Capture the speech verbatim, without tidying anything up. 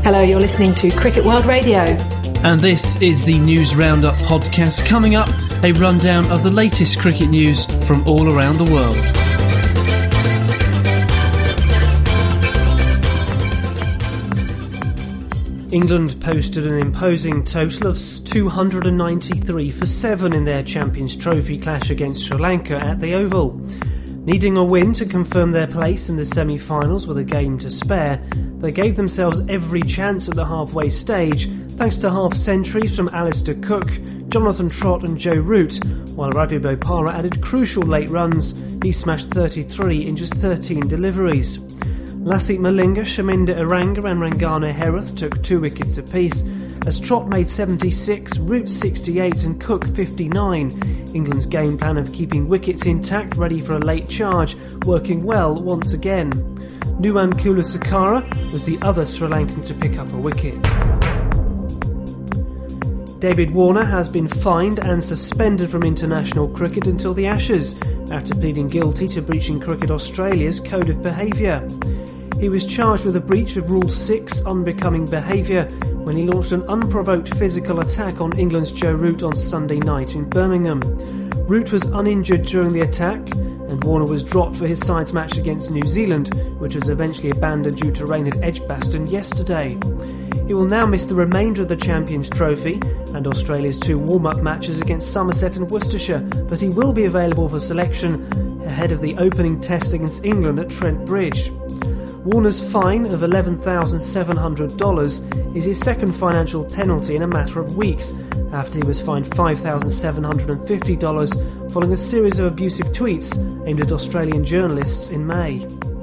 Hello, you're listening to Cricket World Radio. And this is the News Roundup podcast. Coming up, a rundown of the latest cricket news from all around the world. England posted an imposing total of two hundred ninety-three for seven in their Champions Trophy clash against Sri Lanka at the Oval. Needing a win to confirm their place in the semi-finals with a game to spare, they gave themselves every chance at the halfway stage thanks to half-centuries from Alistair Cook, Jonathan Trott and Joe Root, while Ravi Bopara added crucial late runs. He smashed thirty-three in just thirteen deliveries. Lasith Malinga, Shaminda Iranga and Rangana Herath took two wickets apiece, as Trott made seventy-six, Root sixty-eight and Cook fifty-nine. England's game plan of keeping wickets intact, ready for a late charge, working well once again. Nuwan Kulasekaran was the other Sri Lankan to pick up a wicket. David Warner has been fined and suspended from international cricket until the Ashes, after pleading guilty to breaching Cricket Australia's code of behaviour. He was charged with a breach of Rule six, unbecoming behaviour, when he launched an unprovoked physical attack on England's Joe Root on Sunday night in Birmingham. Root was uninjured during the attack, and Warner was dropped for his side's match against New Zealand, which was eventually abandoned due to rain at Edgbaston yesterday. He will now miss the remainder of the Champions Trophy and Australia's two warm-up matches against Somerset and Worcestershire, but he will be available for selection ahead of the opening test against England at Trent Bridge. Warner's fine of eleven thousand seven hundred dollars is his second financial penalty in a matter of weeks, after he was fined five thousand seven hundred fifty dollars following a series of abusive tweets aimed at Australian journalists in May.